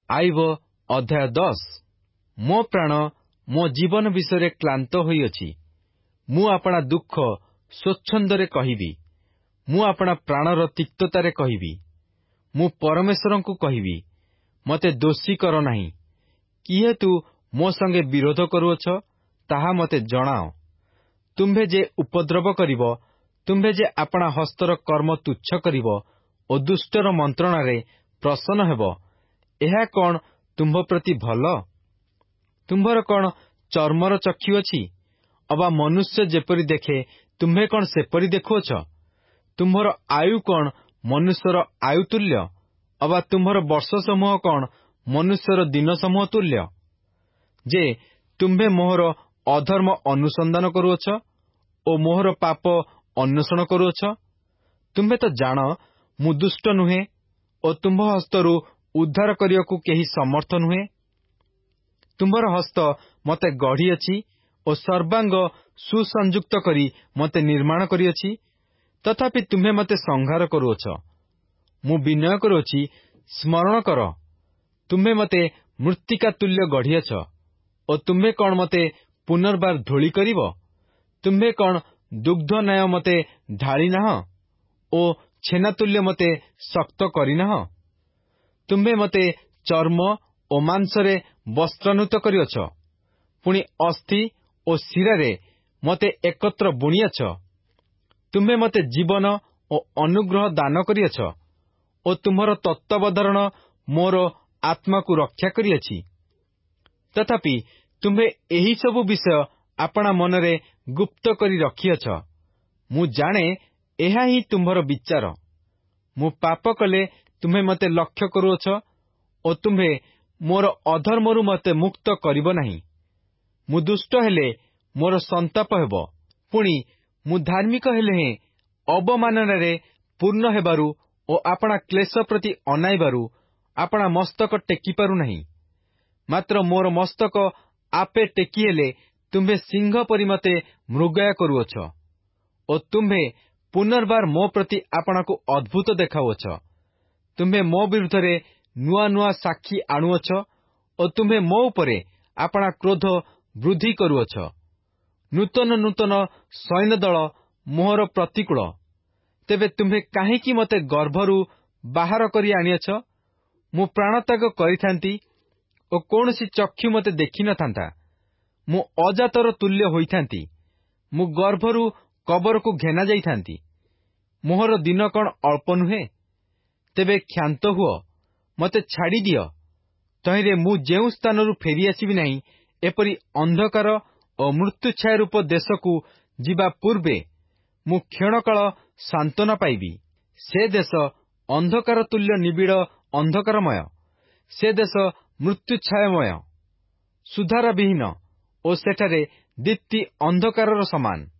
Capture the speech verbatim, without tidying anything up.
ଆଇବ ଅଧ୍ୟାୟ ଦଶ। ମୋ ପ୍ରାଣ ମୋ ଜୀବନ ବିଷୟରେ କ୍ଲାନ୍ତ ହୋଇଅଛି। ମୁଁ ଆପଣା ଦୁଃଖ ସ୍ୱଚ୍ଛନ୍ଦରେ କହିବି। ମୁଁ ଆପଣା ପ୍ରାଣର ତିକ୍ତତାରେ କହିବି। ମୁଁ ପରମେଶ୍ୱରଙ୍କୁ କହିବି, ମୋତେ ଦୋଷୀ କର ନାହିଁ। କିହେତୁ ମୋ ସଙ୍ଗେ ବିରୋଧ କରୁଅଛ, ତାହା ମୋତେ ଜଣାଅ। ତୁମ୍ଭେ ଯେ ଉପଦ୍ରବ କରିବ, ତୁମ୍ଭେ ଯେ ଆପଣା ହସ୍ତର କର୍ମ ତୁଚ୍ଛ କରିବ ଓ ଦୁଷ୍ଟର ମନ୍ତ୍ରଣାରେ ପ୍ରସନ୍ନ ହେବ, ଏହା କଣ ତୁମ୍ଭ ପ୍ରତି ଭଲ? ତୁମ୍ଭର କଣ ଚର୍ମର ଚକ୍ଷୁ ଅଛି? ଅବା ମନୁଷ୍ୟ ଯେପରି ଦେଖେ, ତୁମ୍ଭେ କଣ ସେପରି ଦେଖୁଅଛ? ତୁମ୍ଭର ଆୟୁ କଣ ମନୁଷ୍ୟର ଆୟୁ ତୁଲ୍ୟ? ଅବା ତୁମ୍ଭର ବର୍ଷ ସମୂହ କଣ ମନୁଷ୍ୟର ଦିନ ସମୂହ ତୁଲ୍ୟ? ଯେ ତୁମ୍ଭେ ମୋହର ଅଧର୍ମ ଅନୁସନ୍ଧାନ କରୁଅଛ ଓ ମୋହର ପାପ ଅନ୍ୱେଷଣ କରୁଅଛ। ତୁମ୍ଭେ ତ ଜାଣ, ମୁଁ ଦୁଷ୍ଟ ନୁହେଁ ଓ ତୁମ୍ଭ ହସ୍ତରୁ ଉଦ୍ଧାର କରିବାକୁ କେହି ସମର୍ଥ ନୁହେଁ। ତୁମ୍ଭର ହସ୍ତ ମୋତେ ଗଢ଼ିଅଛି ଓ ସର୍ବାଙ୍ଗ ସୁସଂଯୁକ୍ତ କରି ମୋତେ ନିର୍ମାଣ କରିଅଛି। ତଥାପି ତୁମ୍ଭେ ମୋତେ ସଂହାର କରୁଅଛ। ମୁଁ ବିନୟ କରୁଅଛି, ସ୍ମରଣ କର। ତୁମ୍ଭେ ମୋତେ ମୃତ୍ତିକା ତୁଲ୍ୟ ଗଢ଼ିଅଛ ଓ ତୁମ୍ଭେ କଣ ମୋତେ ପୁନର୍ବାର ଧୂଳି କରିବ? ତୁମ୍ଭେ କଣ ଦୁଗ୍ଧ ନ୍ୟାୟ ମୋତେ ଢାଳି ନାହଁ ଓ ଛେନାତୁଲ୍ୟ ମୋତେ ଶକ୍ତ କରିନାହଁ? ତୁମ୍ଭେ ମୋତେ ଚର୍ମ ଓ ମାଂସରେ ବସ୍ତ୍ରାନୁତ କରିଅଛ, ପୁଣି ଅସ୍ଥି ଓ ଶିରାରେ ମୋତେ ଏକତ୍ର ବୁଣିଅଛ। ତୁମ୍ଭେ ମୋତେ ଜୀବନ ଓ ଅନୁଗ୍ରହ ଦାନ କରିଅଛ ଓ ତୁମ୍ଭର ତତ୍ତ୍ୱାବଧାରଣ ମୋର ଆତ୍ମାକୁ ରକ୍ଷା କରିଅଛି। ତଥାପି ତୁମ୍ଭେ ଏହିସବୁ ବିଷୟ ଆପଣା ମନରେ ଗୁପ୍ତ କରି ରଖିଅଛ। ମୁଁ ଜାଣେ, ଏହା ହିଁ ତୁମ୍ଭର ବିଚାର। ମୁଁ ପାପ କଲେ ତୁମ୍ଭେ ମୋତେ ଲକ୍ଷ୍ୟ କରୁଅଛ ଓ ତୁମ୍ଭେ ମୋର ଅଧର୍ମରୁ ମୋତେ ମୁକ୍ତ କରିବ ନାହିଁ। ମୁଁ ଦୁଷ୍ଟ ହେଲେ ମୋର ସନ୍ତାପ ହେବ, ପୁଣି ମୁଁ ଧାର୍ମିକ ହେଲେ ହେଁ ଅବମାନନାରେ ପୂର୍ଣ୍ଣ ହେବାରୁ ଓ ଆପଣା କ୍ଲେଶ ପ୍ରତି ଅନାଇବାରୁ ଆପଣା ମସ୍ତକ ଟେକି ପାରୁନାହିଁ। ମାତ୍ର ମୋର ମସ୍ତକ ଆପେ ଟେକି ହେଲେ ତୁମ୍ଭେ ସିଂହ ପରି ମୋତେ ମୃଗୟା କରୁଅଛ ଓ ତୁମ୍ଭେ ପୁନର୍ବାର ମୋ ପ୍ରତି ଆପଣାକୁ ଅଦ୍ଭୁତ ଦେଖାଉଅଛ। ତୁମ୍ଭେ ମୋ ବିରୁଦ୍ଧରେ ନୂଆ ନୂଆ ସାକ୍ଷୀ ଆଣୁଅଛ ଓ ତୁମ୍ଭେ ମୋ ଉପରେ ଆପଣା କ୍ରୋଧ ବୃଦ୍ଧି କରୁଅଛ। ନୂତନ ନୂତନ ସୈନ୍ୟଦଳ ମୋହର ପ୍ରତିକୂଳ। ତେବେ ତୁମ୍ଭେ କାହିଁକି ମୋତେ ଗର୍ଭରୁ ବାହାର କରି ଆଣିଅଛ? ମୁଁ ପ୍ରାଣତ୍ୟାଗ କରିଥାନ୍ତି ଓ କୌଣସି ଚକ୍ଷୁ ମୋତେ ଦେଖିନଥାନ୍ତା। ମୁଁ ଅଜାତର ତୁଲ୍ୟ ହୋଇଥାନ୍ତି। ମୁଁ ଗର୍ଭରୁ କବରକୁ ଘେନା ଯାଇଥାନ୍ତି। ମୋହର ଦିନ କଣ ଅଳ୍ପ ନୁହେଁ? ତେବେ କ୍ଷାନ୍ତ ହୁଅ, ମୋତେ ଛାଡ଼ିଦିଅ। ତହିଁରେ ମୁଁ ଯେଉଁ ସ୍ଥାନରୁ ଫେରିଆସିବି ନାହିଁ, ଏପରି ଅନ୍ଧକାର ଓ ମୃତ୍ୟୁଛାୟା ରୂପ ଦେଶକୁ ଯିବା ପୂର୍ବେ ମୁଁ କ୍ଷଣକାଳ ସାନ୍ତ୍ୱନା ପାଇବି। ସେ ଦେଶ ଅନ୍ଧକାର ତୁଲ୍ୟ ନିବିଡ଼ ଅନ୍ଧକାରମୟ। ସେ ଦେଶ ମୃତ୍ୟୁଛାୟାମୟ, ସୁଧାରବିହୀନ ଓ ସେଠାରେ ଦୀପ୍ତି ଅନ୍ଧକାରର ସମାନ।